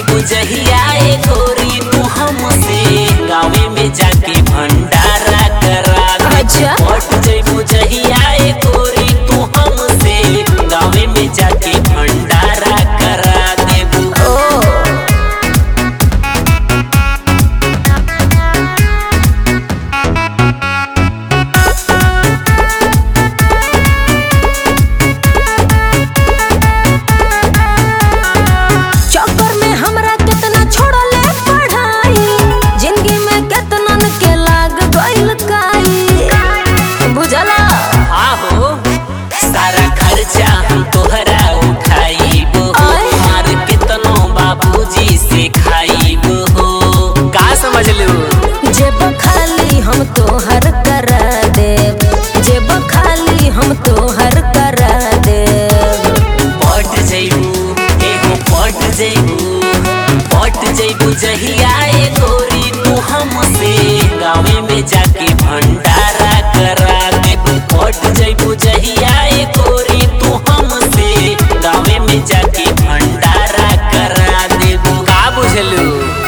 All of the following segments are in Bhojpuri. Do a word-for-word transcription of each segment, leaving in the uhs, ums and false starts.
जइबू जहिया ए गोरी तू हमसे गाँवे में जाके भंडारा करा दे। अच्छा। पट जइबू जहिया ए गोरी तू हमसे गाँवे में जाके भंडारा करा देबू। ओ चक्कर में हमरा कितना छोड़ले पढ़ाई, जिंदगी में कितना के लाग गइल काई, बुझला। आहो सारा खर्चा हम तोहरा उठाइबो हो, आय। मार कितनो बाबूजी से खाइबो हो। का समझ लू? जेब खाली हम तोहर करा देब, जेब खाली हम तोहर करा देब। पट जइबू एहो पट जइबू पट जइबू जहिया ए गोरी तू हमसे गाँवे में जाके भंडारा करा देबू। पट जइबू जहिया ए गोरी तू हमसे गाँवे में जाके भंडारा करा देबू। का बुझलू?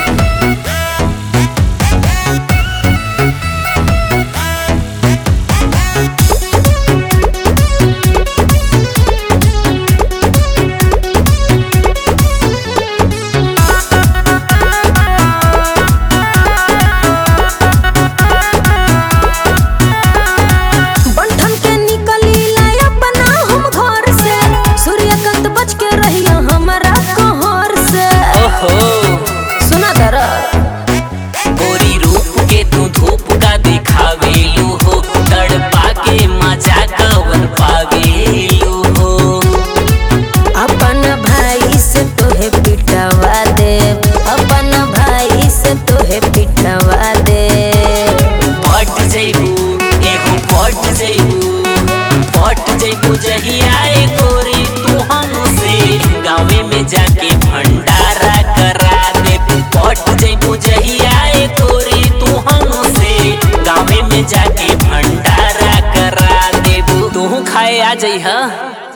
बंठन के निकली लाया बना हम घर से, सूर्यकांत बच के रहिया हमारा कहर से। ओहो सुना दरा गोरी रूप के तू धूप का दिखावेलू हो, तड़पा के मजा कवन पावेलू हो। अपन भाई से तोहे पिटवा दे, अपन भाई से तोहे पिटवा दे। पट जइबू एहो पट जइबू पट जइबू जहिया ए गोरी तू हमसे गाँवे में जाके भंडारा करा देबू। पट जइबू जहिया ए गोरी तू हमसे गाँवे में जाके भंडारा करा देबू। तू खाए आ जइहा।